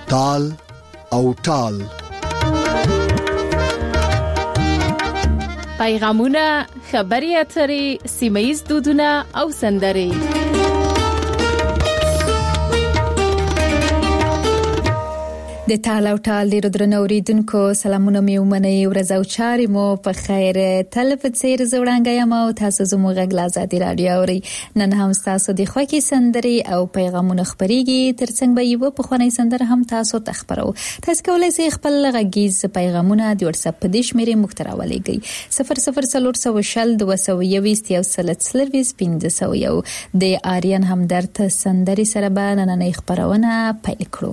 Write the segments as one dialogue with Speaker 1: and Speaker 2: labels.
Speaker 1: تال او ټال.
Speaker 2: پیغامونه، خبري اترې، سیمه‌ییز دودونه او سندرې.
Speaker 3: د تال او ټال ډیرو درنو اوریدونکو سلامونه مې ومنئ. ورځ او چارې مو په خیر. تل په څیر زوړانګه یم او تاسو زموږ غږ له آزادي رادیو اورئ. نن هم تاسو د خوښي سندرې او پیغامونه خبريږي. ترڅنګ به یو په خوانې سندره هم تاسو ته خبرو. تاسو کولای شئ خپل غږیز پیغامونه د واتس اپ په دې شمیرې موږ ته راولېږئ. 0040201501 د آریان همدرد سندرې سره به نننۍ خبرونه پیل کړو.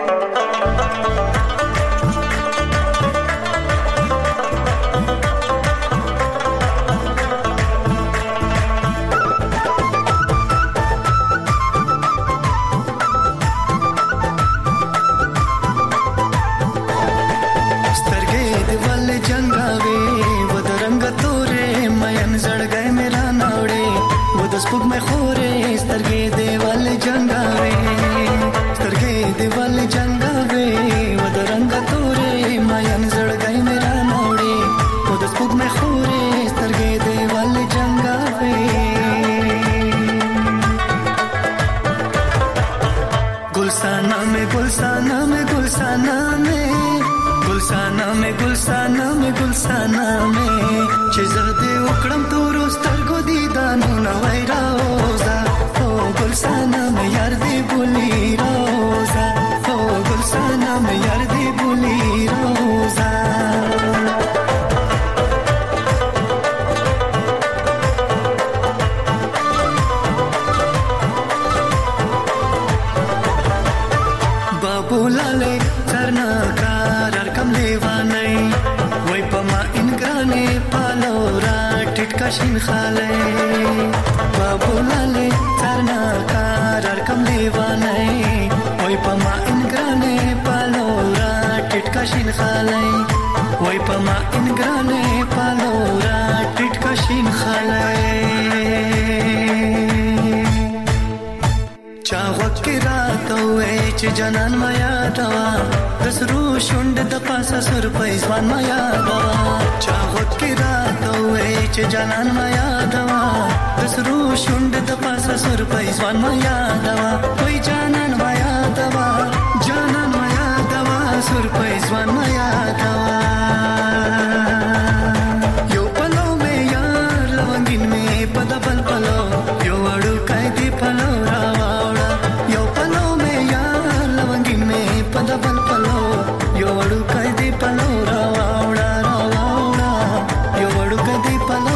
Speaker 4: شین خاله بابولale ترنا کار کم دیوانه وای پما انګرانه پالورا ټټکا شین خاله وای پما انګرانه پالورا ټټکا شین خاله چا وکرا ته چې جنان ما یادوا دسرو شوند د پاسه سر پېزوان ما یادوا چا وکرا چې جانان ما یادوا دسرو شوند د پاسه سر پېزوان ما یادوا وای جانان ما یادوا سر پېزوان ما یادوا یو پلو مې یار لونګین مې پدبل پلو یو اړو کای دی پلو راوړا یو پلو مې یار لونګین مې پدبل پلو یو اړو کای دی پلو راوړا یو اړو کای دی پلو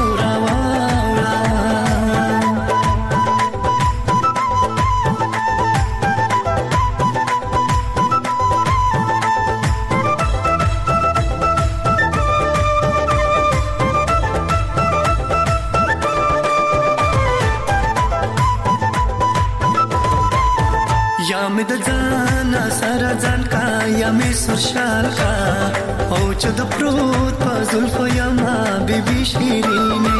Speaker 4: مې د ځان سره ځان کا یا مې سرشال کا او چې د پروت په زلفو یا ما بیبي شیرینه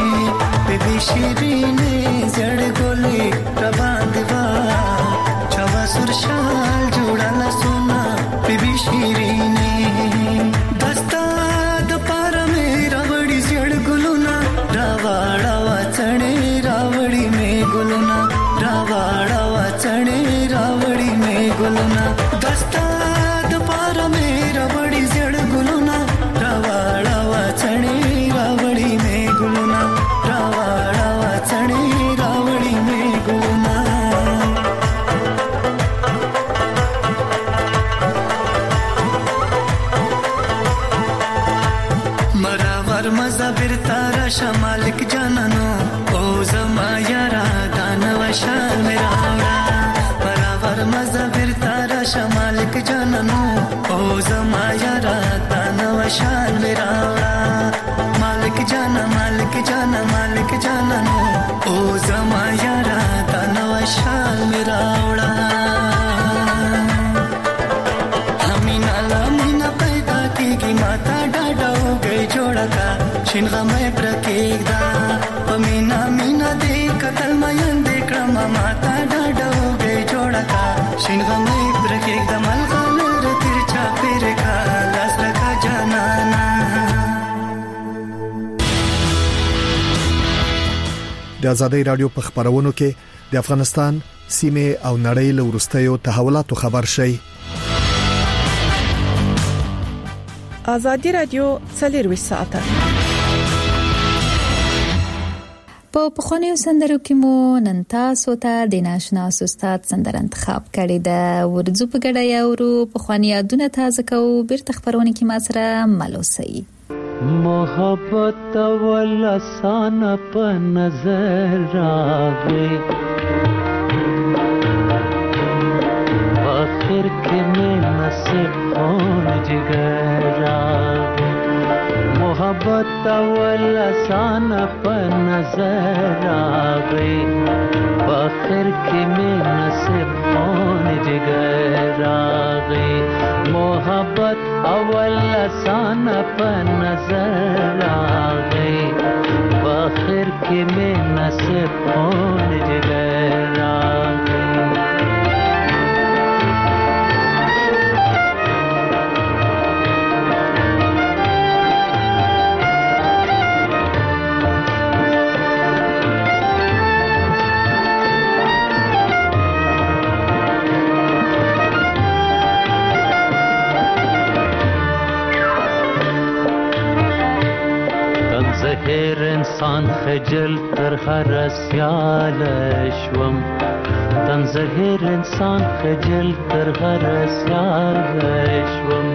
Speaker 4: زړ ګولې را باندې وا چا سرشال جوړاله سونا بیبي شیرینه دستا د پار مې راوړي زړ ګلونا راوړا وڅړې راوړي مې ګلونا راوړا وڅړې راوړي مې ګلونا دستا د پار مې راوړي زړ ګلونا راوړا وڅړې راوړي مې ګلونا راوړا وڅړې راوړي مې ګلونا مراور مزه برتا را شمالک جانانو او زما یارا دانو شال میرا مراور مزه برتا را شمالک جانانو او زما یارا دانو شال میرا مالک جانا مالک جانانو او زما یارا دانو شال میرا همینا پیدا کیږي ماتا ډاډو گئی جوړا کا شین غمه پرکېږدا پمینا مینا دې قتل مې دکړه ماتا ډاډو گئی جوړا کا شین غمه پرکېږدا ملګر
Speaker 1: د ازادي رادیو په خبرونو کې د افغانستان سیمه او نړۍ له ورستیو تحولاتو خبر شي.
Speaker 5: ازادي رادیو 24 ساعته
Speaker 3: په پخوانیو سندرو کې مو نن تاسو ته د ناشنا استاد سندره انتخاب کړې ده. ورځو په ګډه یاورو پخوانی یادونه تازه کوو. بیرته خبرونه کې ما سره ملوسي.
Speaker 6: محبت ولسان په نظر راغی آخر کې مې نصیب خون جگر راغی. محبت ولسان په نظر راغی آخر کې مې نصیب خون جگر راغی. محبت اول لسان په نظر راغی آخر کې مې نصیب خون جگر راغی. زهر انسان خجل تر هر سیال شوم. تن زهر انسان خجل تر هر سیال شوم.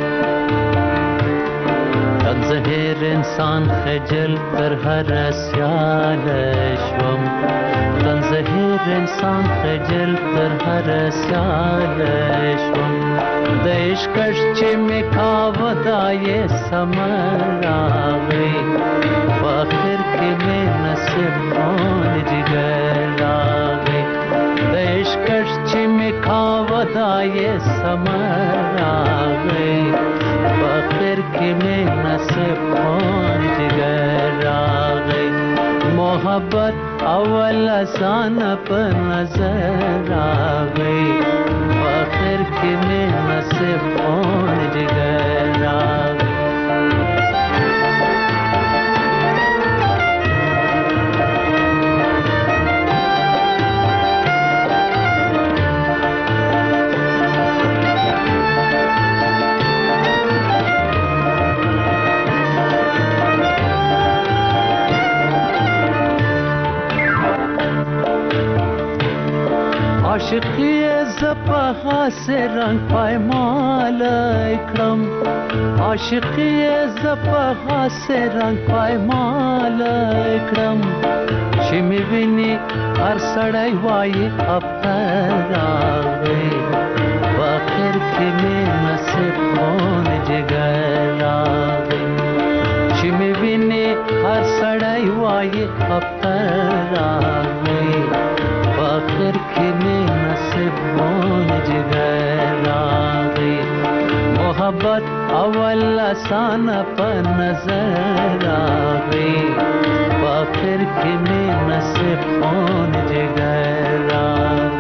Speaker 6: تن زهر انسان خجل تر هر سیال شوم. تن زهر انسان خجل تر هر سیال شوم. د عشقش چې می کاوه دای سمر راغی آخر کې مې نصیب خون جگر راغی. د عشقش چې می کاوه دای سمر راغی آخر کې مې نصیب خون جگر راغی. محبت اول آسان په نظر راغی آخر کې مې نصیب خون جگر راغی. عاشقی زپا سے رنگ پایمال اکرم. عاشقی زپا سے رنگ پایمال اکرم. چې می ویني هر سړی وایي افغان راغی آخر کې مې نصیب خون جگر راغی. چې می ویني هر سړی وایي افغان راغی آخر کې مې نصیب خون جگر راغی. محبت اول آسان په نظر راغی آخر کې مې نصیب خون جگر راغی.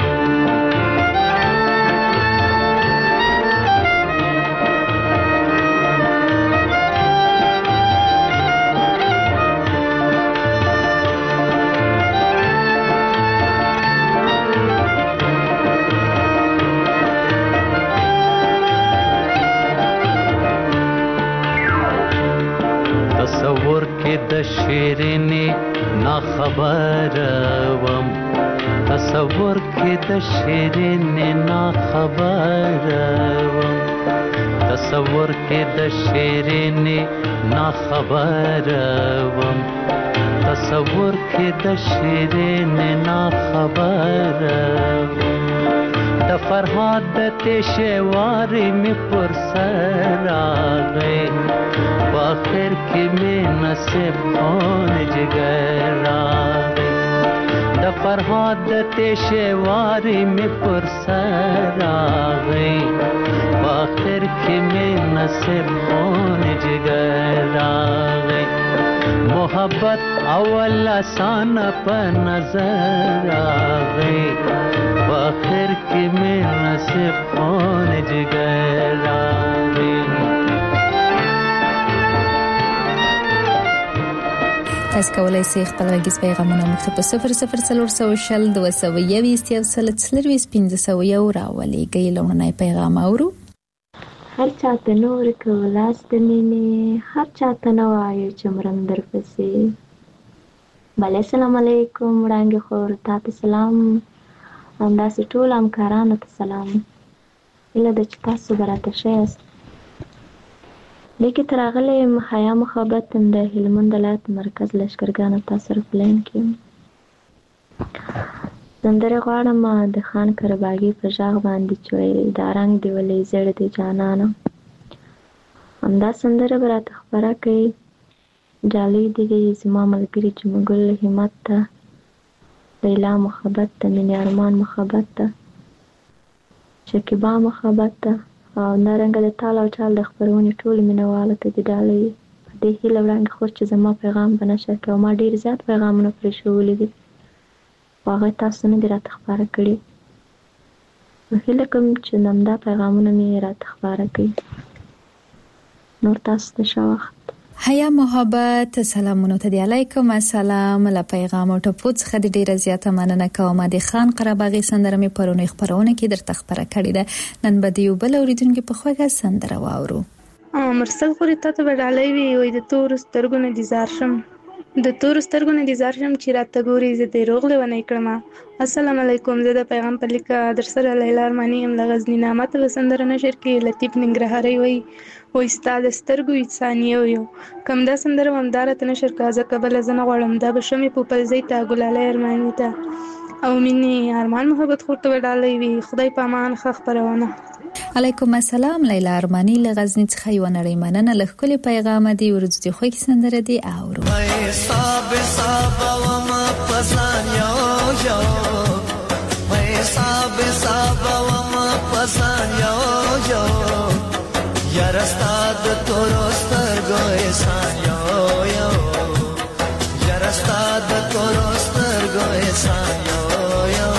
Speaker 6: تصور کې د شیرینی نا خبر وم. تصور کې د شیرینی نا خبر وم. تصور کې د شیرینی نا خبر وم. تصور کې د شیرینی نا خبر وم. د فرهاد د تشواری می پر سر راغی آخر کې مې نصیب خون جگر راغی. د فرهاد د تشواری می پر سر راغی آخر کې مې نصیب خون جگر راغی. محبت اول آسان په نظر راغی آخر کې مې نصیب خون جگر راغی.
Speaker 3: تاسو کولای شئ خپل غږیز پیغامونه موږ ته په 0040 222 راولېږئ. لومړنی پیغام اورو.
Speaker 7: هر چاته نور کولاس د مینې، هر چاته نه وایو چې مرم درپسې. بله السلام علیکم وړانګې خور، تا ته سلام، همداسې ټول همکارانو ته سلام. هیله ده چې تاسو به راته ښه یاست. لیکې ته راغلی یم حیا محبت د هلمند ولایت مرکز لښکرګاه تاسو سره په لاین کې یم. سندرې غواړم د خان کرباغي په غږ باندې چې وایي دا رنګ دی ولې زړ دی جانانه. همدا سندره به راته خپره کوي. جالۍ دی زما ملګري جمګل همت ته، لیلا محبت ته، مینې ارمان محبت ته، شکیبا محبت ته، او نارنګه د تال او چال د خپرونې ټول مینوالو ته د ډالۍ په دې هیله وړاندې خور چې زما پیغام به نشر کړي. ما ډېر زیات پیغامونه پرې ښوولي دي، هغه تاسو نه دي راته خپاره کړي. نو هیله کوم چې همدا پیغامونه مې راته خپاره کړي. نور تاسو ته ښه وخت.
Speaker 3: حیا محبت سلامونه ته دی. علیکم السلام. له پیغام او ټپو څخه د ډیره زیاته مننه کوم. د خان قرباغي سندره مې پرونی خبرونه کې درته خبره کړې ده. نن به دیو بل اوریدونکو په خوږه سندره واورو.
Speaker 8: مرسل خوري ته وډالې وی وې د تور سترګونه دي زار شم، د تور سترګونه دي زار شم چې راته ګوري زه دې روغله ونه کړم. السلام علیکم. زه د پیغام په لیکه در سره لیلا ارمانی ام لغزنی نامت وسندره نشر کې لطیف ننګرهاري وای و استاد سترګو انسانیو یو کم دا سندره همدار ته نشر کازه قبل زنه غړم دا بشمه په پلزې ته ګلاله ارمانی ته او مینې ارمان محبت خورته وډالې وی. خدای پامان خخ پرونه.
Speaker 3: علیکم السلام. لیلا ارمانی لغزنی څخه یو نړۍ مننه. لخکلي پیغام دی ورځ دی خو کې سندره دی اورو.
Speaker 4: حساب حساب و ما پسان یو یو، حساب حساب و ما پسان یو یو، یار استاد تورستر گو احسان یو یو، یار استاد تورستر گو احسان یو یو.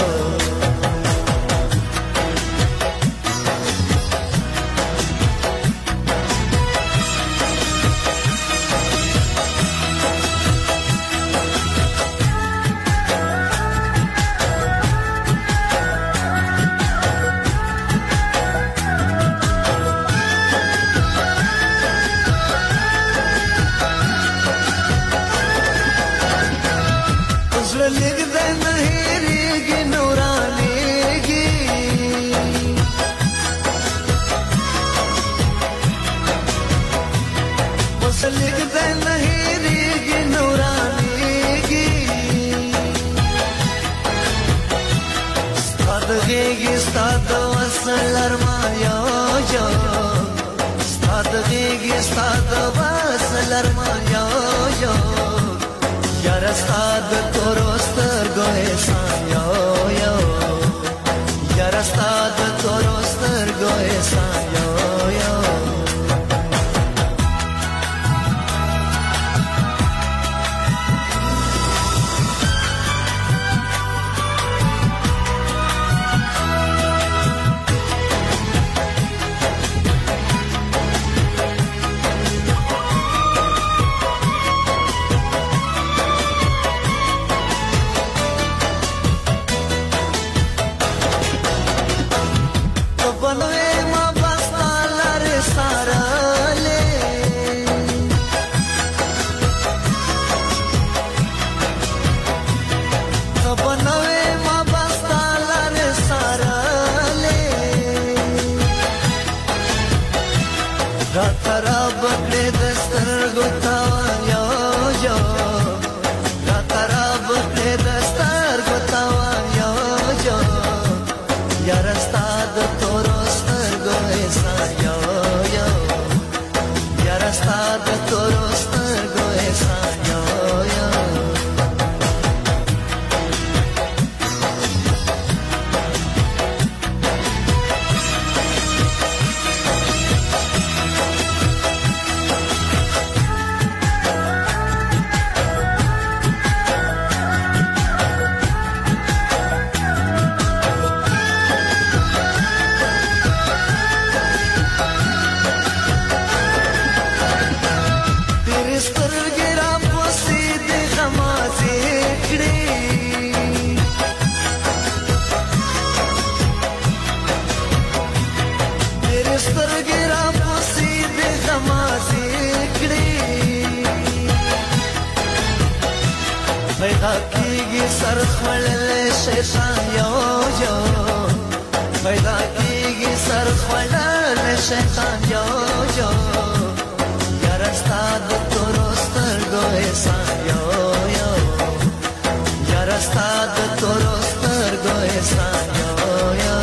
Speaker 4: سر خړل شیطان یو یو پیدا کیږي سر خړل شیطان یو یو یار استاد تورستر ګوې سان یو یو یار استاد تورستر ګوې سان یو یو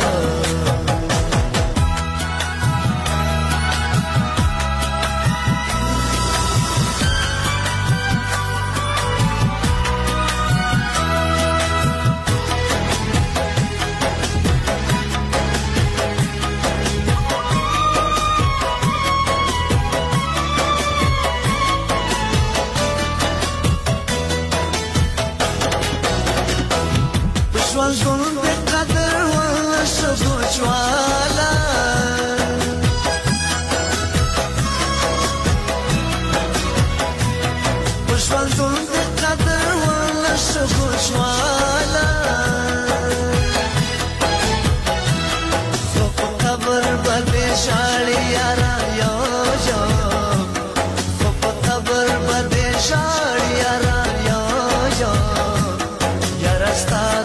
Speaker 4: ژوند د قدر ولا شبو جوالا ژوند د قدر ولا شبو جوالا په قبر باندې شاړي یارا یو یو په قبر باندې شاړي یارا یو یو یار استاد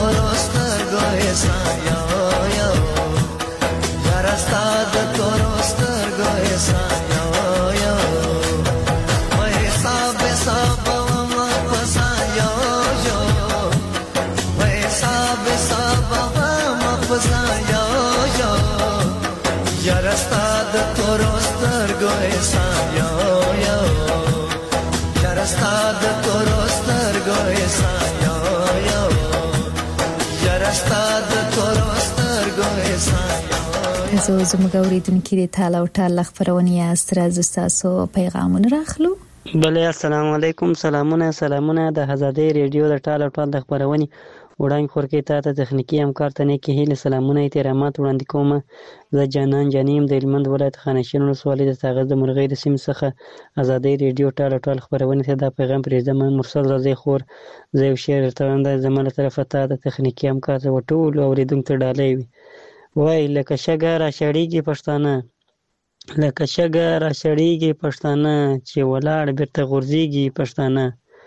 Speaker 3: تاسو زموږ اوریدونکو د تعالی او تعالی خبرونه یاست راځي تاسو پیغامونه راخلو
Speaker 9: بله السلام علیکم سلامونه د آزادۍ ریډیو د تعالی او تعالی خبرونه وړاندې خورکې ته تخنیکی همکار ته نه کې هیله سلامونه احترامات وړاندې کوم زه جانان جانیم د هلمند ولایت خانشین ولسوالۍ د تاغز د مرغۍ د سیمې څخه آزادۍ ریډیو تعالی او تعالی خبرونه ته دا پیغام پرېږدم مرسل راځي خور زه یو شعر درته وایم د زما له طرفه ته د تخنیکی همکار ته ټولو اوریدونکو ته ډالۍ وي وای لکه شګه راشړېږي پښتانه لکه شګه راشړېږي پښتانه چې ولاړ بیرته غورځېږي پښتانه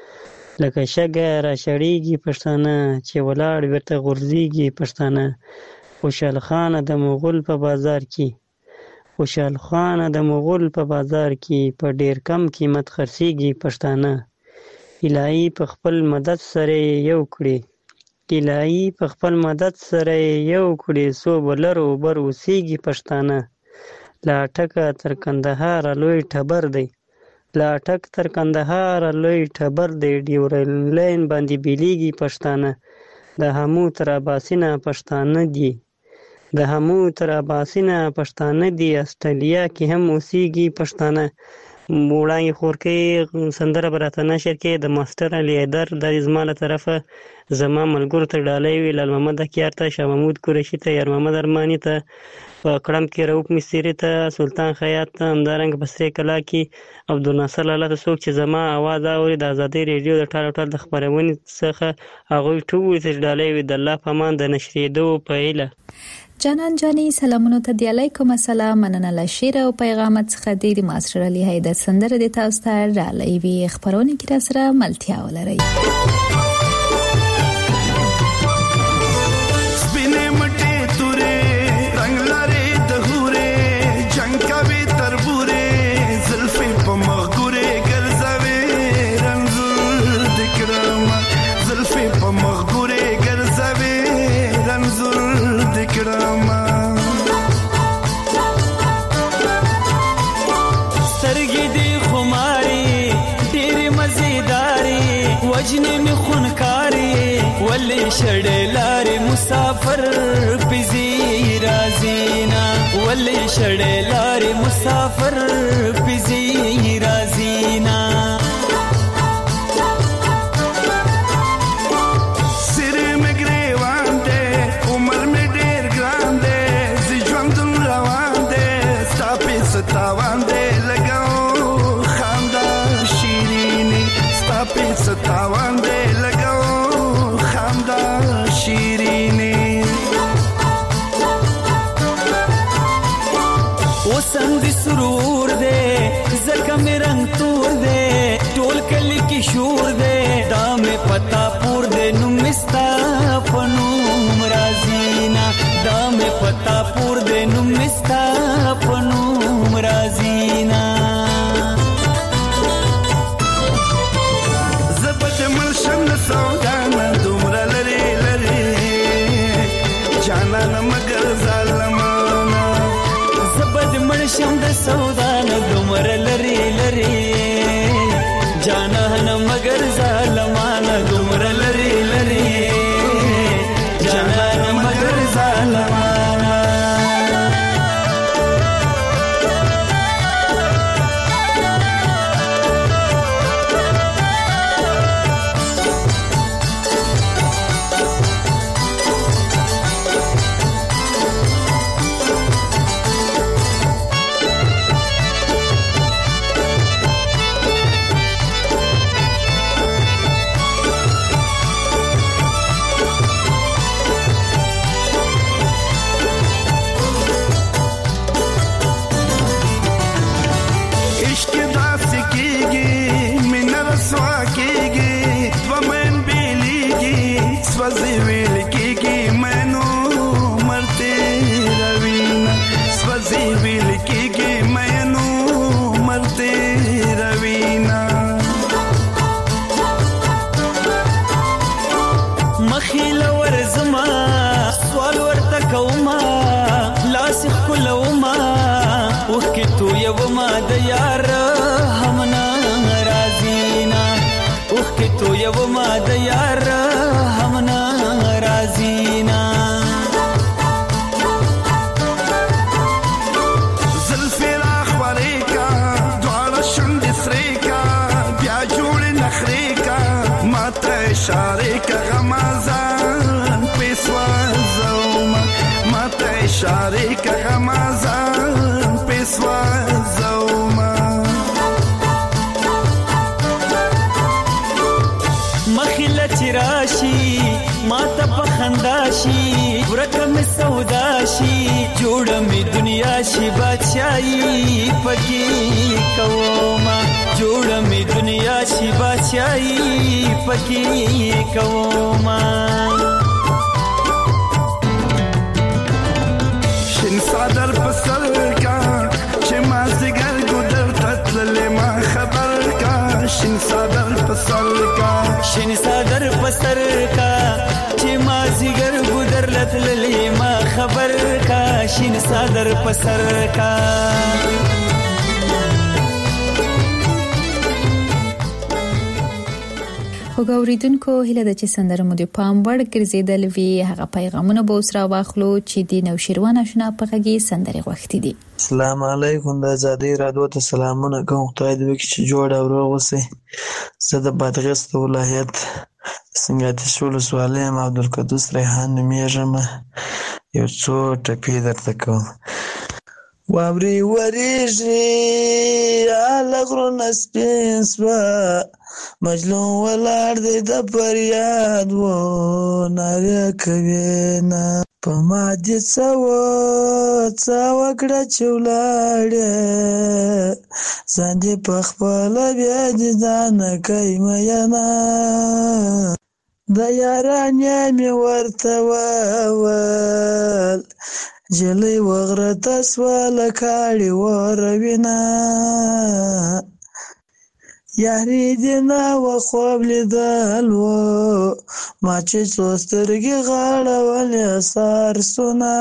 Speaker 9: لکه شګه راشړېږي پښتانه چې ولاړ بیرته غورځېږي پښتانه خوشحال خان د مغول په بازار کې خوشحال خان د مغول په بازار کې په ډیر کم قیمت خرڅېږي پښتانه الهي په خپل مدد سره یو کړي الهي په خپل مدد سره یو کړي سو بلرو بر اوسېږي پښتانه لا ټکه تر کندهار لوی ټبر دی لا ټک تر کندهار لوی ټبر دی ډیورل لاین باندې بیلیږي پښتانه د همو تر اباسینه پښتانه دي د همو تر اباسینه پښتانه دي استرالیا کې هم اوسېږي پښتانه وړاندې خورکې سندره به راته نشر کې د ماسټر علي حیدر د زما له طرفه زما ملګرو ته ډالۍ وي لال محمد اکیار ته شاه محمود قریشي ته یار محمد ارماني ته په کړم کې رؤف مصری ته سلطان خیاط ته همدارنګه په سرې کلا کې عبدالناصر لاله ته څوک چې زما اواز اوري د آزادۍ ریډیو د ټال ټال د خبرونې څخه هغوی ټول ته ډالۍ وي د الله په امان د نشریدو په هیله
Speaker 3: جانان جانی سلامونه ته دی علیکم السلام مننه له شعر او پیغامات څخه د ماسټر علي حیدر سندره د تاسو ته ډالۍ وي خبرونه کې را سره ملتیا ولري
Speaker 10: وجنې خونکاري ولې شړې لارې مسافر پزي رازینا ولې شړې لارې مسافر پزي رازینا سر مګري وانده عمر مې ډېر ګران دې ژوند روان دې ستاپې ستاوان دې لګاو خندا شیریني ستاپې ستاوان دې لګاو خندا شیریني وسند سرور دې زکه مې رنگ تور دې ټول کلی کې شور دې دا مې پتا پور دې نوم پتا پور دې نوم مستا پنوم رازینا
Speaker 11: زبد ملشم سودانا دومره لري لري جانان مگر ظالمانا
Speaker 10: زبد ملشم د سودانا دومره لري لري جانان مگر ظالمانا دومره لري لري جانان مگر ظالمانا شي بادشاہي پکې کوما جوړه می دنیا شي بادشاہي پکې کوما
Speaker 11: شین صدر پسر کا چې ما زګر ګدر تتل ما خبر کا شین صدر پسر کا
Speaker 10: شین صدر پسر کا چې ما زګر ګدر لتل ما خبر کا شین صدر پسر کا
Speaker 3: وګوریدونکو هله د چې سندره مو د پام وړ ګرځیدل وی هغه پیغامونه به اوس را واخلو چې د نوشیروان آشنا په غږی سندره غوښتي دي.
Speaker 12: السلام علیکم د آزادۍ رادیو ته سلامونه کوم. خدای دې وکړي چې جوړ او روغ اوسئ. زه د بادغیس ولایت سنګاتیش ولسوالۍ یم. عبدالقدوس ریحان نومیږم. یو څو ټپې درته کوم. واوري وریږي آله غرونه سپین سوه مجلون ولاړ دی د فریاد و ناره کوي نه په ما دې څه وکړه چې ولاړې ځان دې پخپله بیا دې ځانه کوي مینه د یارانې مې ورته وویل جلۍ وغرته سوه له کاړې وروینه یاري دې نه وه خوب لیدل و ما چې څو سترګې غاړولې سارسونه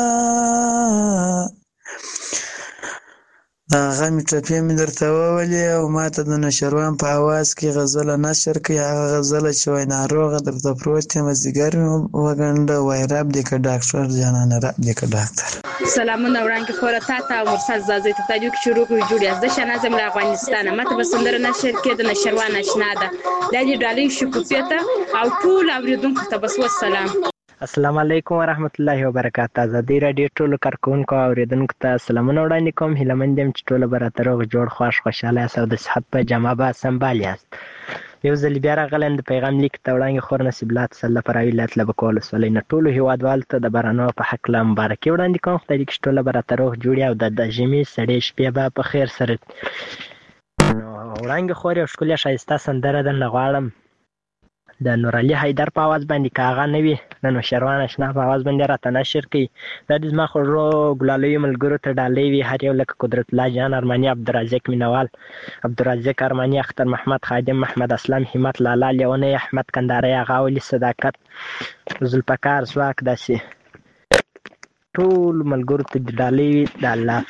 Speaker 12: هغه مې ټپې مې درته وولې او ما ته د نشروان په اواز کې غزله نشر کړي. هغه غزله چې وایي ناروغه درته پروت یم ځیګر مې وګنډه وایي رب دې که ډاکټر جانانه رب دې که ډاکټر.
Speaker 13: سلامونه وړاندې خوره تا ته مرسل زازۍ ته تاجو کې شروع کړو جوړ یاست شنازم له افغانستانه ماته به سندره نشر کې د نشروان آشنا ده د دې ډالۍ شکوفیه ته او ټول اوریدونکو ته بس والسلام.
Speaker 14: السلام علیکم ورحمت الله وبرکاته. آزادۍ راډیو ټولو کارکونکو او اوریدونکو ته سلامونه وړاندې کوم. هیله مند یم چې ټوله به راته روغ جوړ خوښ خوشحاله یاست او د صحت په جامه به سمبال یاست. یو ځل بیا راغلی د پیغام لیک ته وړاندې خور نصیب الله تسله پراوي ولایت لبکول ولسوالۍ نه ټولو هیوادوالو ته د بارانو په هکله مبارکي وړاندې کوم. خدای دې کړي چې ټوله به راته روغ جوړ او د ژمي سړې شپې به په خیر سره. نو وړاندې خور یو ښکلې ښایسته سندره درنه غواړم د نور علي حیدر په आवाज باندې کاغه نه وي د نوشروان اشنا په आवाज باندې راته نشر کوي. دا د زما خوږو ګلالویو ملګرو ته ډالۍ وي، هر یو لکه قدرت الله جان ارماني، عبدالرزاق مینوال، عبدالرزاق ارماني، اختر محمد خادم، محمد اسلام، همت لالا، لیونی، احمد کنداري، غاولي، صداقت، ذوالفقار ځواک، داسې ټول ملګرو ته ډالۍ وي د الله.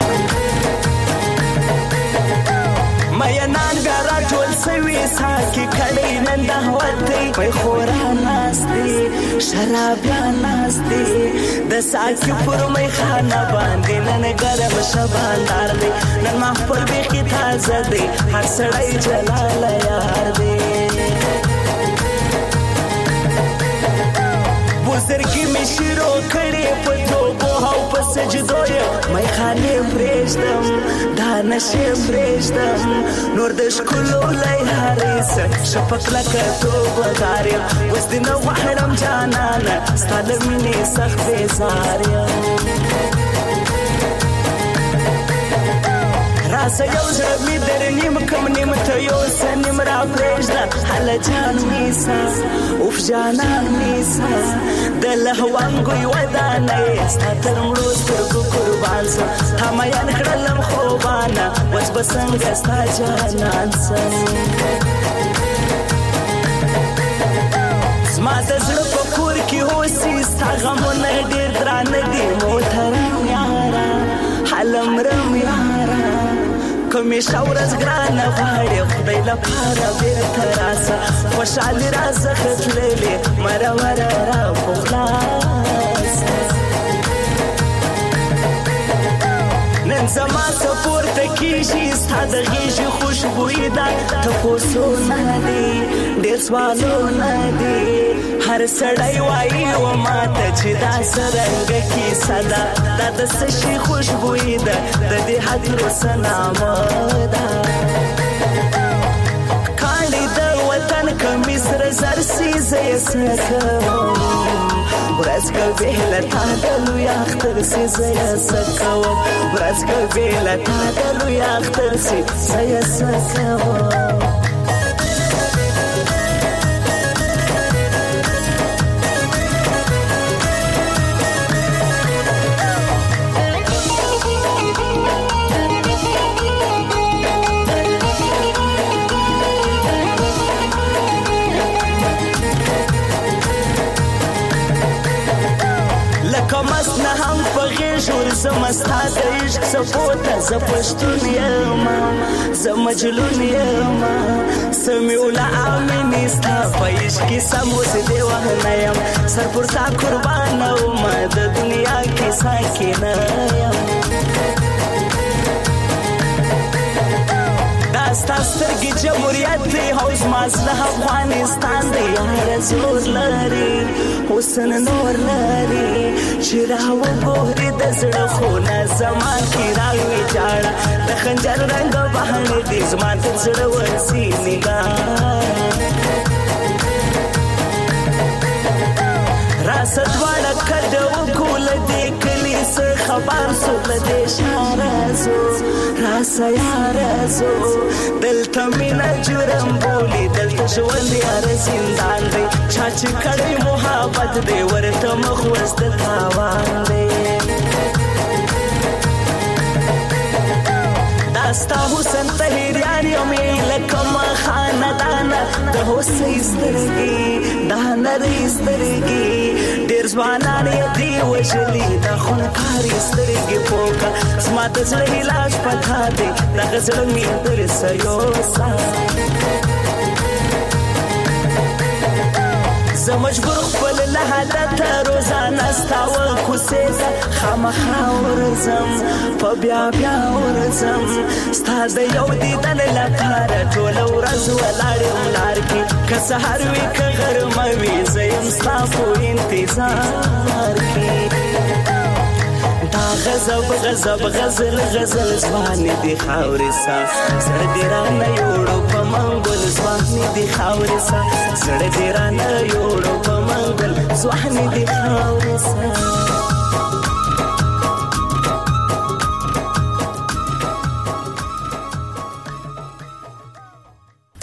Speaker 10: مینان بیا را ټول سوي ساکي کړی نن د هوت دی، پی خورا ناست دی شرابیان ناست دی د ساکي پر میخانه باندې نن ګرم شباندار دی، نن محفل بیخي تازه دی، هر سړی جلال یار دی. بزرګي مې شروع کړې په توبو او په سجدو یې میخانې پرېږدم دا نشې پرېږدم نور د ښکلو لیارې څه شپه کلکه توبهدار یم اوس دې نه غواړم جانانه ستا له مینې سخت بېزار یم. راسه یو زړه مې در نیم کم نیم ته یو څه نیم را پرېږده هله جان میسه اوف جانان میسه د لهوانګوی ودانه یې ستا تر مړو سترګو قربان سم تا میان کړلم خوبانه اوس به څنګه ستا جانان سم. زما د زړه په کور کې اوسي ستا غمونه ډېر درانه دي محترم یاره حلمرم یاره کومې ښه ورځ ګرانه غواړې خدای لپاره بېرته راسه خوشحالي راڅخه تللې مرمره را په خلاصه. نن زما څه پورته کېږي ستا د غېږې خوشبویي ده تپوسونه دي ډېر سوالونه دي هر سړی وایي و ماته چې دا څرنګه کیسه ده دا د څه شي خوشبویي ده د دې هدیرو څه نامه ده. کاڼي د وطن کمیس سره زر سي زه یې څه کوم ورځ که بېله تا د لوی اختر سي زه یې څه کوم ورځ که بېله تا د لوی اختر سي زه یې څه کوم. کمست نه هم په غېږ ورځم ستا د عشق څپو ته زه پښتون یم زه مجنون یم سمیوله امینې ستا په عشق کې سم اوس دې وهنه یم سر پر تا قربانه ومه د دنیا کې ساکنه یم. دا ستا سترګې جمهوریت دی او زما زړه افغانستان دی یاره زور لري حسن نور لري چې راوګورې د زړه خونه زما کې راویجاړه د خنجر رنګ بهانې دي زما تر زړه ورځي نګاه. راسه دواړه کډه وکړو له دې کلي څه خبر سو له دې ښاره ځو راسه یاره ځو دلته مینه جرم بولي دلته ژوند یاره زندان دی چا چې کړی محبت دی ورته مخ اوس د تاوان دی. ستا حسن طهیریان یمې لکه خاندانه د هوسۍ سترګې دا نرۍ سترګې ډېر ځوانان یې دي وژلي دا خونکارې سترګې پوکه زما د زړه علاج پتا دی دغه زړه مې در سه یوسه. زه مجبور خپل له حالته روزانه ستا وکوسې ته خامخا ورځم په بیا بیا ورځم ستا د یو دیدن لپاره ټوله ورځ ولاړ یم لار کې که سهار وي که غرمه وي زه یم ستا په انتظار کې. دا غضب غضب غزل غزل ځوانې دي خاورې سه زړه دې رانه یوړو په منګل ځوانې دي خاورې سه زړه دې رانه یوړو په منګل ځوانې دي خاورې سه.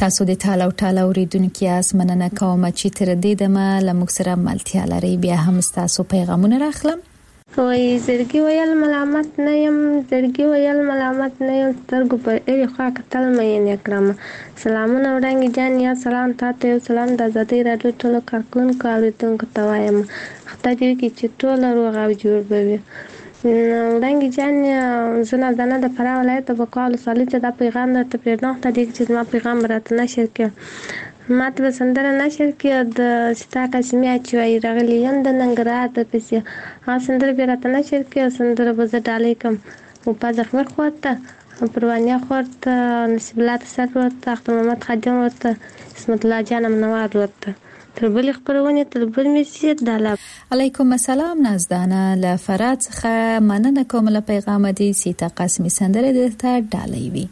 Speaker 3: تاسو د ټال او ټال اوریدونکو یاست. مننه کوم چې تر دې دمه لمږ سره ملتیا لري. بیا هم تاسو پیغامونه راخلم.
Speaker 15: وای زړګي ویل ملامت نه يم، زړګي ویل ملامت نه يم، سترګو په اړه خوا کتل مې نه کړم. سلامونه وړاندې جان یا سلام تاسو یو سلام د آزادۍ رادیو ټولو کارکونکو اوریدونکو ته وایم. خدای دې کې چې ټول روغ او جوړ وي. وړاندې جان زنه دنه د فراه ولایت په کال سالي چې دا پیغام ته پرېږدم ته دې چې ما پیغام راته نشر کړ. ماته به سندره نشر کې د ستا قسمي اچوي راغلی یم د ننګرهار د پسې ها سندره به راته نشر کې سندره به زه ډالې کوم او په ځخمر خورته پروانیا خورته نصیب الله تسر ورته اختر محمد خادم ورته اسمت الله جان منوار ورته تر بل خبرونه تر بل میسي داله.
Speaker 3: علیکم السلام نازدانه له فرات څخه مننه کوم له پیغام دي سیتا قسمي سندره د ته ډالې وي.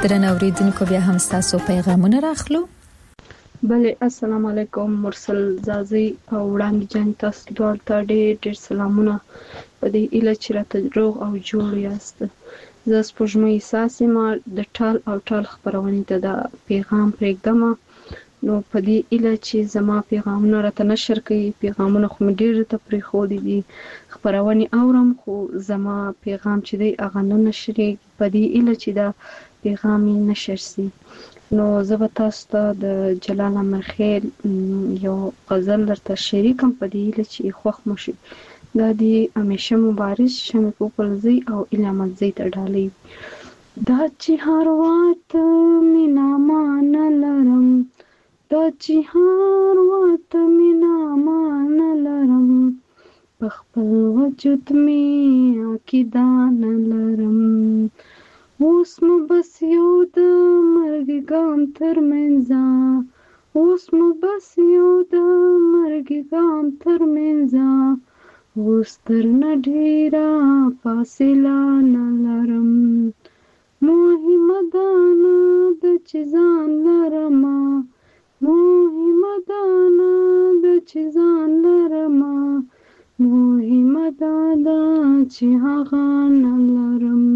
Speaker 3: درنو اوریدونکو بیا هم تاسو پیغامونه راخلو.
Speaker 16: بله السلام علیکم مرسل زازي او وړاندې جان تاسو دوه ته ډېر سلامونه په دې اله چې راته روغ او جوړ یاست. زه سپوږمۍ ساسي ما د ټال او ټال خبرونه ته د پیغام پرېږدم نو په دې اله چې زما پیغامونه راته نشر کوي پیغامونه خو مې ډېر ته پرېښودي دي خبرونه اورم خو زما پیغام چې دی هغه نه نشري په دې اله چې دا پیغام نشر سي. نو زه به تاسو ته د جلال امرخیل یو غزل درته شریکم په دې اله چې خوښ مو شي. دا دی همیشه مبارز شمه پوپلزی او علامتزی ته ډالۍ دا چې هر وخت مینا مان لرم دا چې هر وخت مینا مان لرم په خپل وجود می عقیدان لرم اوس مو بس یو د مرګ ګام تر منځه اوس مو بس یو د مرګ ګام تر منځه اوس تر نه ډېره فاصله نه لرم مهمه ده نه د چې ځان لرمه مهمه ده نه د چې ځان لرمه مهمه ده چې هغه نه لرم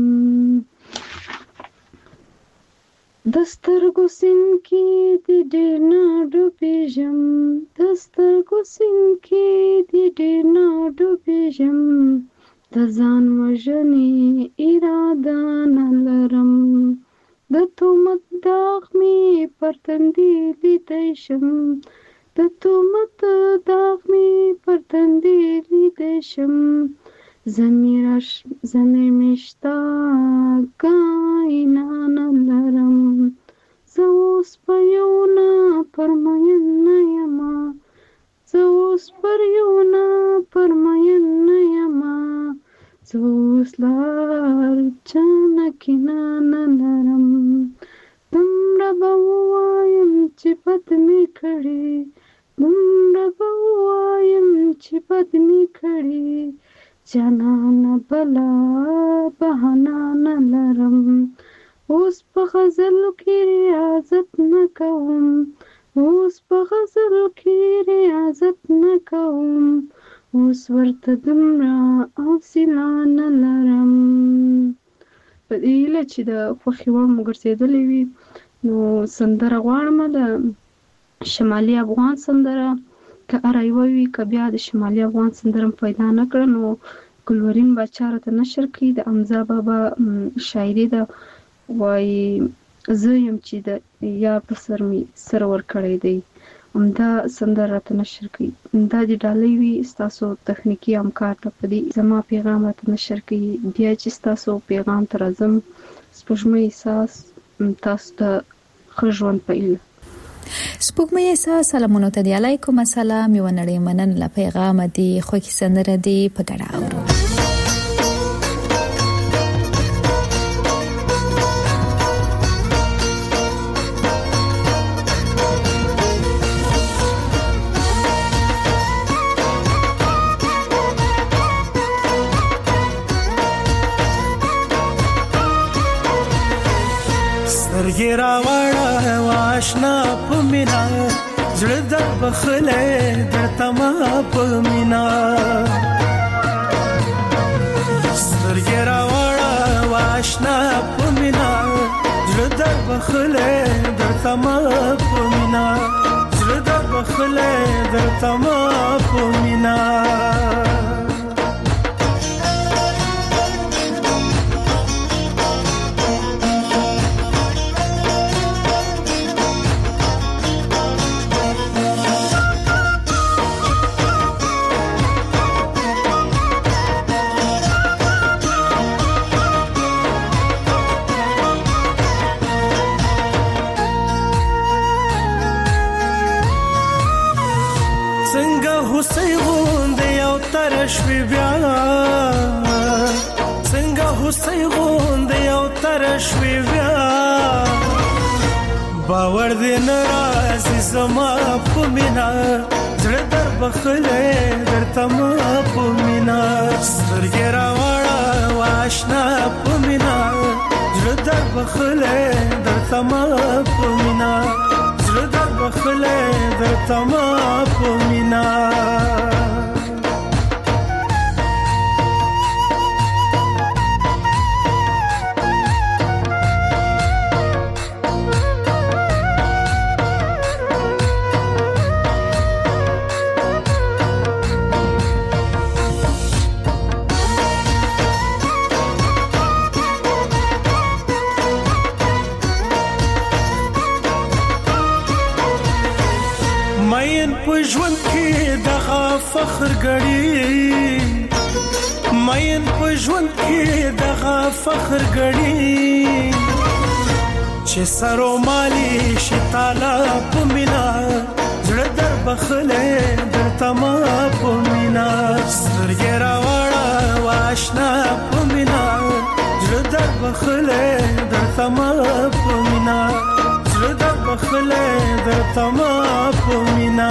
Speaker 16: د سترګو سین کې د ډېر نه ډوبېږم د سترګو سین کې د ډېر نه ډوبېږم د ځان وژنې اراده نه لرم د تهمت داغ مې پر تندي لیدی شم د تهمت داغ مې پر تندي لیدی شم زمیر مې شته ګاینا نه لرم زه اوس په یو نه پرمین نه یمه زه اوس پر یو نه پرمین نه یمه زه اوس لار چانه کینه نه لرم دومره به ووایم چې بد مې کړي دومره به ووایم چې بد مې کړي جانانه بلا بهانه نه لرم اوس په غزلو کې ریاضت نه کوم اوس په غزلو کې ریاضت نه کوم اوس ورته دومره حوصله نه لرم. په دې هیله چې د خوښې وړ مو ګرځېدلې وي نو سندره غواړم د شمالي افغان سندره که هره یوه وي که بیا د شمالي افغان سندره پیدا نه کړه نو ګلورین باچا راته نشر کړي د حمزه بابا شاعري ده وایي زه یم چې د یار په سر مې سر ورکړی دی همدا سندره راته نشر کړي دا د ډالۍ وي ستاسو تخنیکي همکار ته په دې زما پیغام راته نشر کړي بیا چې ستاسو پیغام ته راځم سپوږمۍ احساس تاسو ته ښه ژوند په ایله
Speaker 3: سپوږمۍ احساس سلامونه ته دی علیکم السلام یو نړۍ منن له پیغام دی خو کی سندره دی په ګډه اورو
Speaker 4: سترګې راوړه واشنا په مینا زړه د بخلې درته ما په مینا سترګې راوړه واشنا په مینا زړه د بخلې درته ما په مینا زړه د بخلې درته ما په مینا شوی بیا څنګه هوسۍ غوندې یو تر شوی بیا باور دې نه راځي زما په مینا زړه در بخلې درته ما په مینا سترګې راوړه واشنا په مینا زړه در بخله درته ما پمینا زړه در بخله درته ما پمینا ژوند کې دغه فخر غړي مین په ژوند کې دغه فخر غړي چې سرو مالي شتاله پمینا زړه در بخله درته ما پمینا سترګې راوړه واشنا پمینا زړه در بخله درته ما پمینا زړه در بخله درته ما پمینا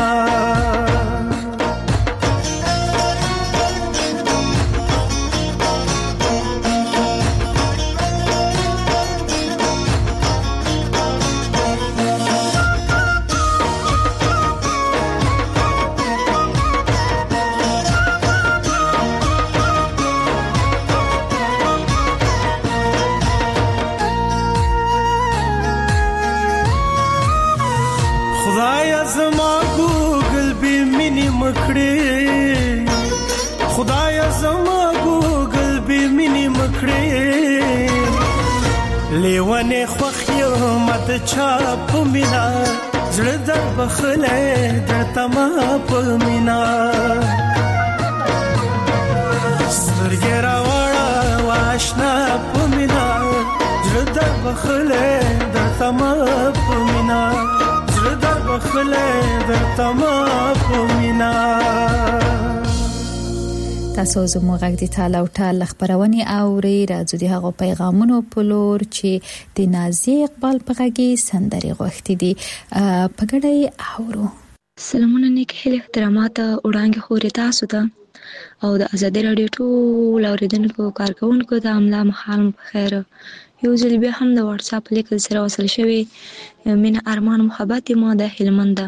Speaker 4: خدای زما ګوګل به مینې مکړې لیوانه خوخیو مت چا پمینا زړه در بخله درته ما پمینا سترګې راوړه واشنا پمینا زړه در بخله درته ما پمینا زړه در بخله درته ما پمینا
Speaker 3: تاسو زموږ غږ د تعالی او تعالی خبرونه اوري راځو د هغو پیغامونو په لور چې د نازي اقبال په غږی سندري غوښتي دي پګړی اورو.
Speaker 17: سلامونه نیک هله احترامات وړاندې خوري تاسو ته او د ازادي رادیو ټول اوریدونکو کارکونکو ته املا مخال بخیر. یو ځل بیا هم د واتس اپ لیکل سره وصل شوی مینه ارمان محبت ما د هلمند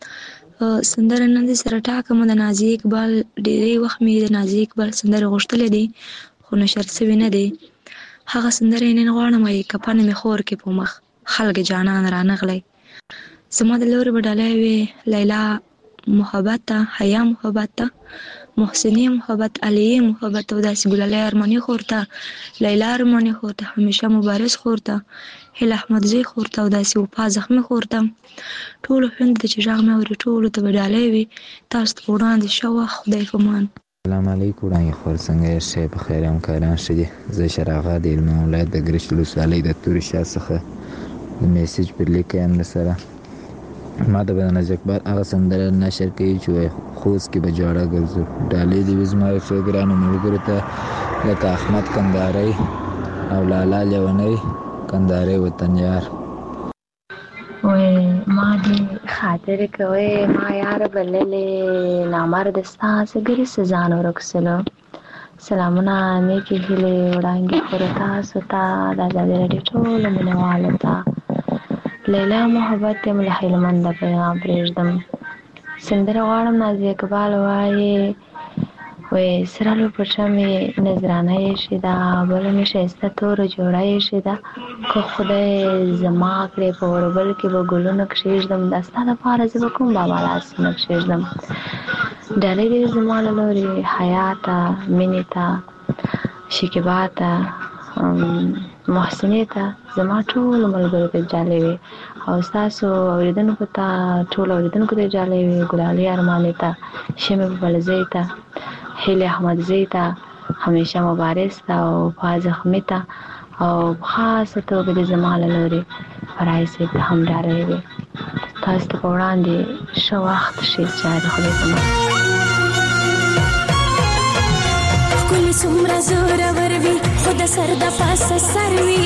Speaker 17: سندره نن سره ټاکم د نازي اقبال ډېری وخت مې د نازي اقبال سندره غوښتلې دي خو نشر شوی نه دی. هغه سندره نن غواړم چې کپانه مې خور کې په مخ خلک جانان رانغلی زما د لور بدلای وی لیلا محبت حیا محبت محسنی محبت علی محبت او داسې ګلالي ارمانی خورته لیلا ارمانی خورته همیشه مبارز خورته هله احمد زی خورته او داسې وفا زخمی خورته ټول هند چې ژغمه ور ټول ته بدلای وی تاسو وړاندې شو خدای فمان.
Speaker 18: السلام علیکم وړاندې خور څنګه شې په خیر هم کاران شې زه شراغه د علم ولایت د ګرشلو سالي د توري شاسخه د میسج پر لیکم سره ما د بدن اجکبر هغه سندره نشر کوي چې خوست کې بجاړه ګرځو ډالې دی وزما فګرانو ملګرو ته لکه احمد کنداري او لالا لیونی کنداري وطن یار
Speaker 7: وای ما دې خاطر کوي ما یار بللې نامرد ستاسو ګری سزان ورکسلو سلامونه نیکی هله وړاندې خورتا ستا د ازادي رادیو ټول منواله تا لیلا محبت مله هلمند پیغام پرېږدم سندره غواړم نازي اقبال وایي وای سرالو پرشمې نظرانه یې شیدا بل مې شایسته تور جوړای شیدا کو خدای زما کړې په وربل کې به ګلونه کښېږدم دستا د پاره زه کوم بابا لاس نه کښېږدم ډالې دې زما له لوري حیاته مینې ته شکیبا ته محسنې ته زما ټول ملګرو ته جالې وي او تاسو اوریدونکو ته ټول اوریدونکو ته جالې وي ګلالي ارمانې ته شمه بلځې ته هله احمد زی ته همیشه مبارز ته او فازخمی ته او خاصه توګه د زما له لوري فرای سي ته هم ډارې وي تاسو ته وړاندې شو وخت شي چې د خپل
Speaker 19: کل سمرا زور ور وی خود سر د پاسه سر وی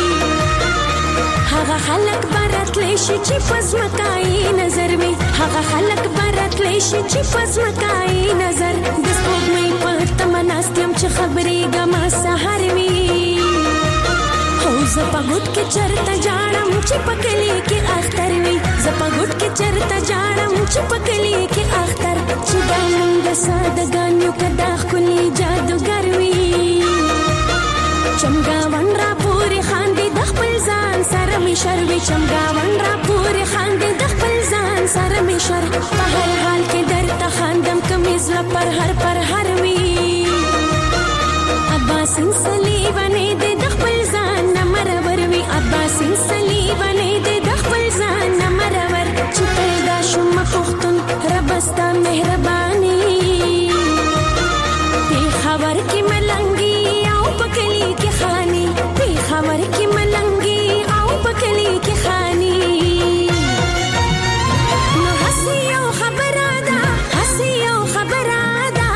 Speaker 19: هغه خلک برات لشي چې پزمکای نظر وی هغه خلک برات لشي چې پزمکای نظر د سپوږمۍ په تمناستم چې خبرې ګما سحر وی او زپ زپګوټ کې چرته جاړم چې پکلی کې اختر وي زپګوټ کې چرته جاړم چې پکلی کې اختر چې دا موږ سادهګانو کدا خولي جادوګر وي چمګاون را پورې خاندي د خپل ځان سره می شروي چمګاون را پورې خاندي د خپل ځان سره می شر په هر حال کې درته خاندم کمیز پر هر وي عباسین صلیبانه د خپل ځان نمرور وي عباسین صلیبانه د خپل ځان نمرور چې پیدا شوم پختون ربستا مهرباني په خبر کې ملنګي او پکلی کې خاني په خبر کې ملنګي او پکلی کې خاني نو حسیو خبره ده حسیو خبره ده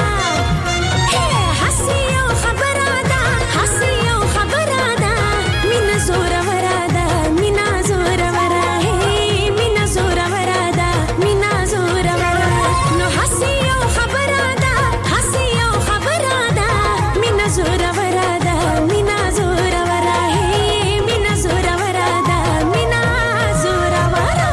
Speaker 19: حسیو خبره ده حسیو خبره ده مینا زور وراده مینا زور وراده مینا زور وراده مینا زور وراده نو حسیو خبره ده حسیو خبره ده مینا زور وراده مینا زور وراده مینا زور وراده مینا زور وراده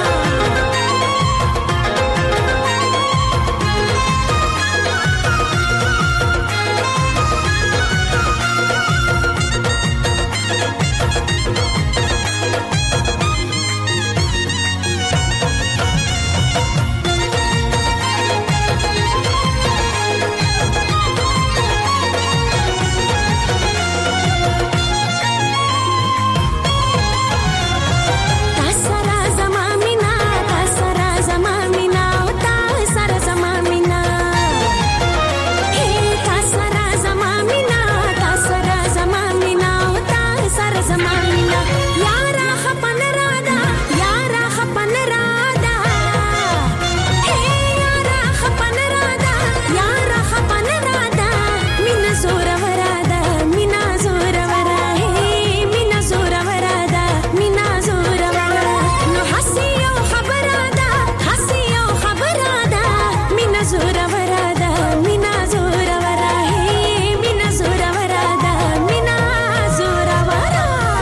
Speaker 19: تاسرا زما مینا تاسرا زما مینا او تاسرا زما مینا هی تاسرا زما مینا تاسرا زما مینا او تاسرا زما مینا یارا خپن رادا یارا خپن رادا هی یارا خپن رادا یارا خپن رادا مینا زور ورادا مینا زور ورادا مینا زور ورادا مینا زور ورادا نو حسیو خبره ده حسیو خبره ده مینا زور ورادا مینا زور ورادا مینا زور ورادا مینا زور ورادا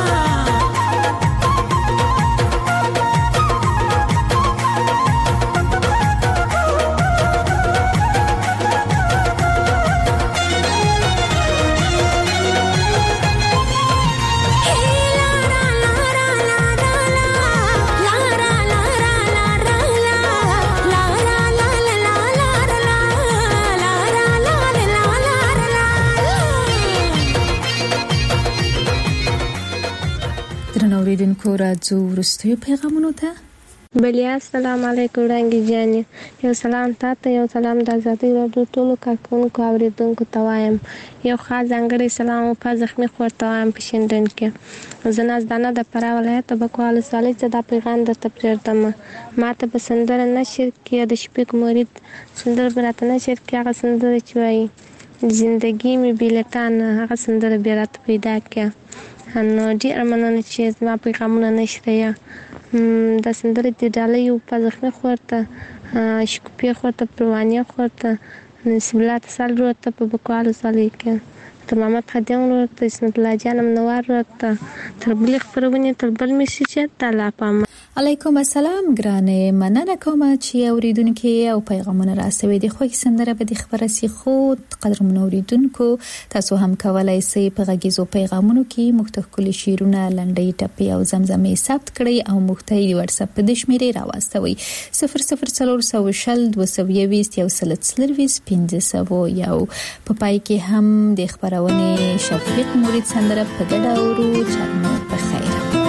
Speaker 3: درنو اوریدونکو راځو وروستیو پیغامونو ته
Speaker 15: بلیا السلام علیکم وړانګې جانې یو سلام تاته یو سلام د ازادۍ راډیو ټولو کارکوونکو اوریدونکو ته وایم یو خاص ځانګړی سلام په زخمي خور ته وایم په شینډن کې زه نازدانه د فراه ولایت بکوال ولسوالۍ څخه دا پیغام درته پرېږدم ما ته په سندره نشر کې د شفیق مرید سندره به راته نشر کې هغه سندره چې وایي زندگی می بیلتان هغه سندره بیا راته پیدا کړه نو ډېره مننه چې زما پیغامونه نشریه د سندرې د ډالۍ په زخمي خور ته شکوفي خور ته پروانیه خور ته نصیب الله تسال ورور ته په بکوال ولسوالۍ کې تر محمد خدیون ورور ته اسمت الله جان منور ورور ته تر بلې خپرونې تر بل میسج ته لا پام
Speaker 3: علیکم السلام ګرانه مننه کوم چې اوریدونکو او پیغامونه راسوي د خوښ سندره به د خبره سي خود قدر منوریدونکو تاسو هم کولای شئ په غږیزو پیغامونو کې مختلف کلی شیرونه لنډي ټپي او زمزمه ثبت کړئ او مختلف د واتس اپ د شمیرې راوستوي 00420 220 130 1500 یو په پای کې هم د خبرونه شفیق مرید سندره په ګډه اورو چرمو په خیر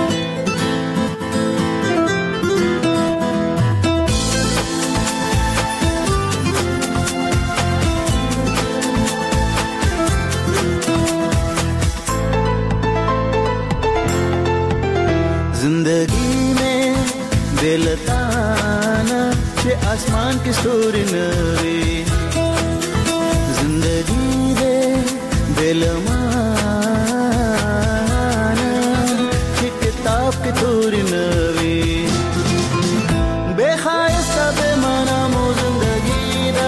Speaker 4: जिंदगी में दिलताना चे आसमान की स्टोरी नवी जिंदगी दे दिलमाना चे किताब की तोरी नवी बेखायस्ता बेमाना मो जिंदगी दा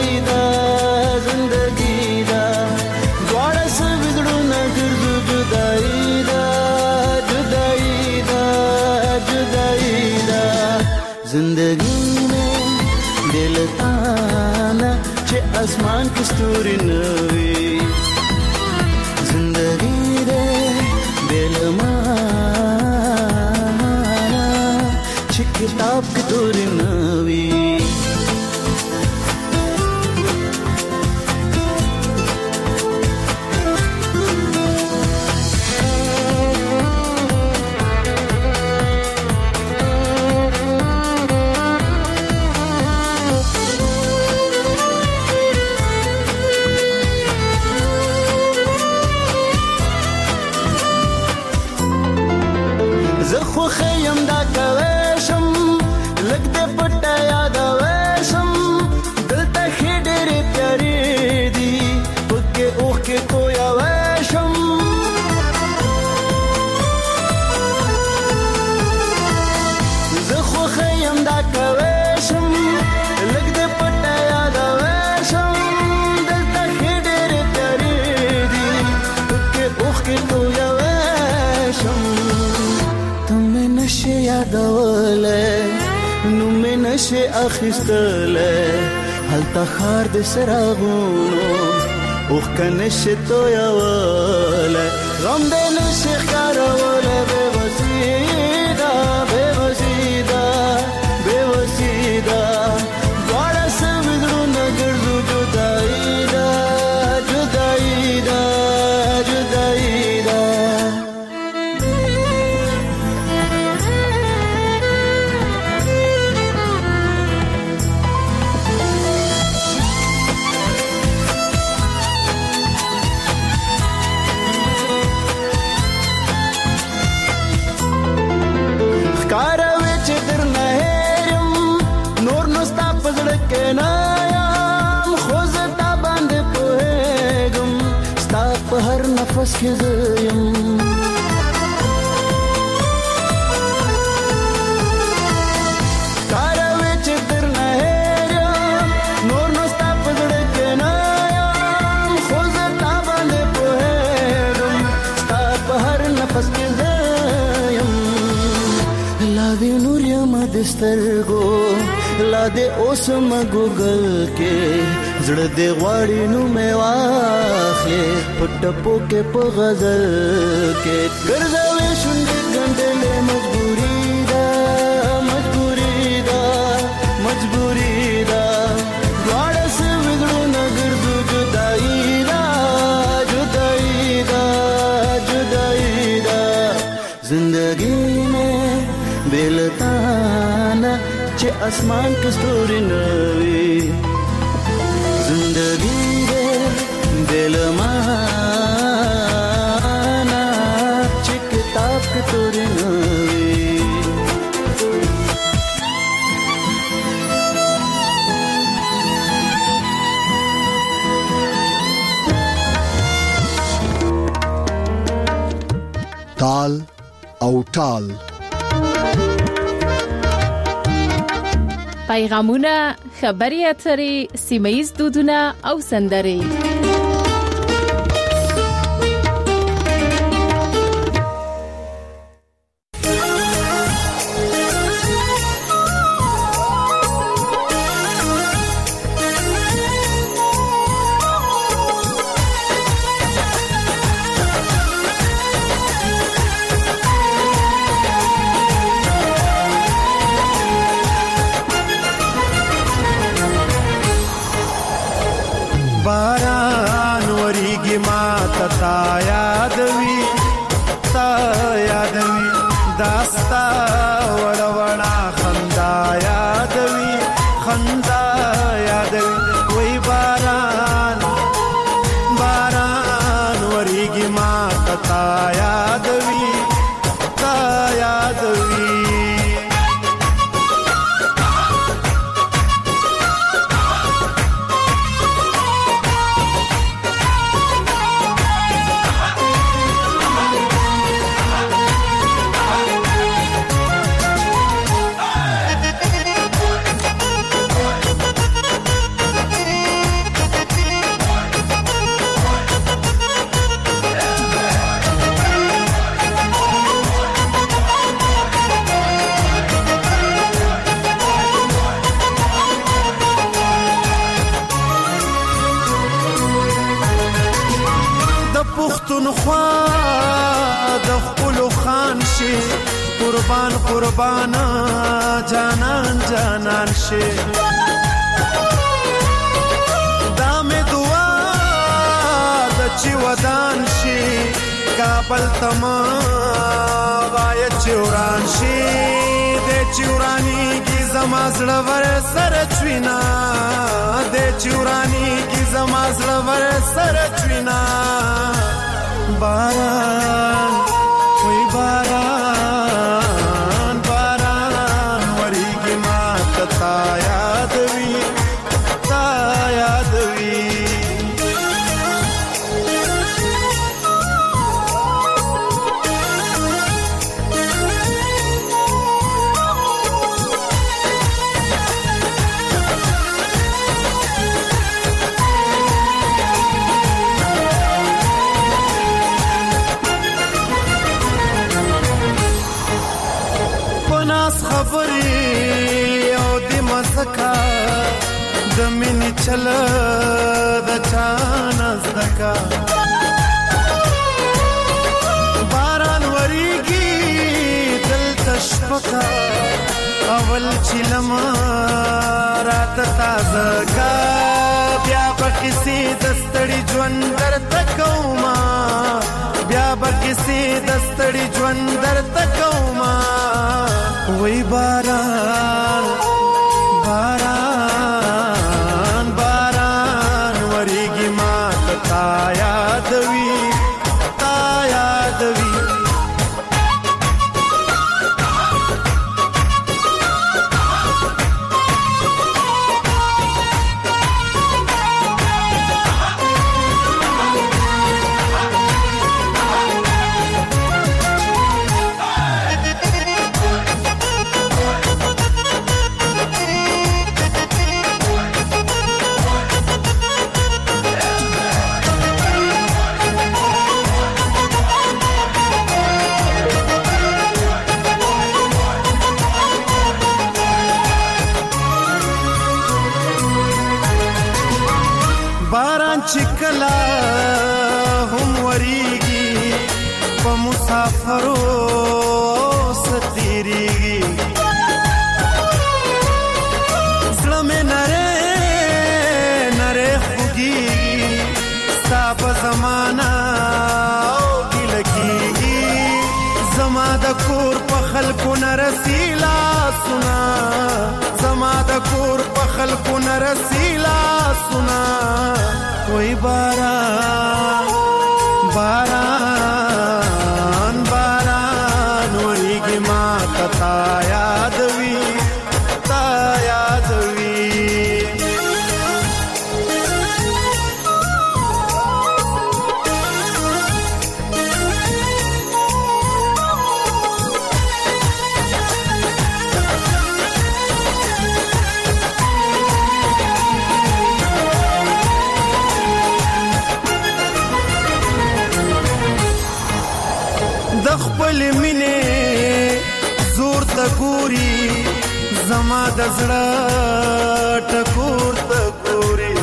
Speaker 4: द्वारा से बिगड़ू न गिरजू जुदा اسمان کې ستوري نوي زندګي دې بلمانا چې کتاب کې توري نوي خیم دا کوشم لګ دې پټه یاد وشم دلته خډېرې تیارې دي پکې اوخ کې تویا وشم زه خو خیم دا کوشم لګ دې پټه یاد وشم دلته خډېرې تیارې دي پکې اوخ کې تویا وشم نشه یادوله نو مې نشه اخیستله هلته خار د سراغونو اوخ کنشه تویوله غم دې نشه ښکاروله بېوسیده بېوسیده بېوسیده دواړه سوي زړونه ګرځو جدایي ده جدایي ده جدایي ده نفس کې زیم کاروي چې تر نه هېرم نور نو ستا په زړه کې نه یم خو زه تا باندې پوهېږم ستا په هر نفس کې زیم لا دې نور یم د سترګو لا دې اوس م ګوګل کې زړه دې غواړي نو مې واخلې په ټپو کې په غزل کې ګرځوي شونډې ګنډلې مجبوري ده مجبوري ده مجبوري ده دواړه سوي زړونه ګرځو جدایي ده جدایي ده جدایي ده زندګي مې بېلتانه چې اسمان کې ستوري نوي زندگی دے دل مانا چه کتاب کے توری نوی
Speaker 1: تال او ټال
Speaker 2: پیغامونه خبري اترې سیمه‌یز دودونه او سندرې
Speaker 20: باران وریږي ما تا یادوي داستا وړوړا خندا یادوي وای باران وریږي ما تا یادوي پښتونخوا د خپلو خان شي قربان قربان جانان جانان شي دا مې دعا د چې ودان شي کابل تما غایه چوران شي د چورانی کی زما زړه ور سره چوینا د چورانی کی زما زړه ور سره چوینا باران وی باران باران وریږي ما تا یاد وی تا یاد وی خبرې او د مزکا د مینې چل د چانه زدکا باران وریږي دلته شپکا اول چې لمه راته تازه کا بیا به کیسې د ستړي ژوند درته کومه بیا به کیسې د ستړي ژوند درته کومه وی باران باران باران وریږي ما تا یاد وی تا یاد وی باران چکلا هم وریږي په مسافرو ستیریږي زړه مې نره نره خوږیږي ستا په زمانه او ګیله کېږي زما د کور په خلکو نه رسي لاسونه زما د کور په خلکو نه رسي لاسونه وی باران باران باران وریږي ما تا یاد وی تا یاد وی د خپل مینې زور ته ګوري زما د زړه ټکور ته ګوري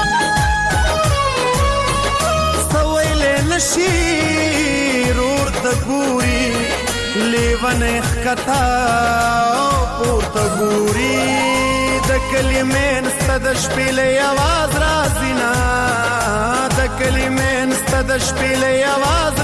Speaker 20: سویلې نشي رور ته ګوري لیونې ښکتا پورته ګوري د کلمې نسته د شپېلې اواز راځي نه د کلمې نسته د شپېلې اواز